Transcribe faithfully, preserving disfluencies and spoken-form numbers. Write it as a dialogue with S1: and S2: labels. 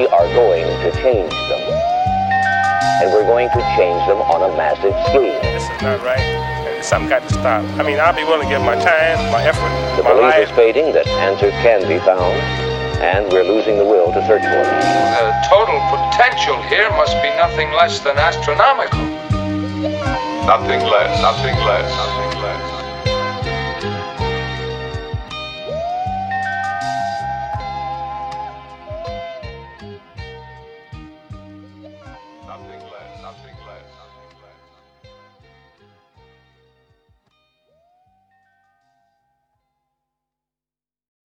S1: we are going to change them. And we're going to change them on a massive scale.
S2: This is not right. And something got to stop. I mean, I'll be willing to give my time, my effort,
S1: The
S2: my
S1: belief
S2: life.
S1: is fading that answers can be found, and we're losing the will to search for them.
S3: The total potential here must be nothing less than astronomical.
S4: Nothing less, nothing less.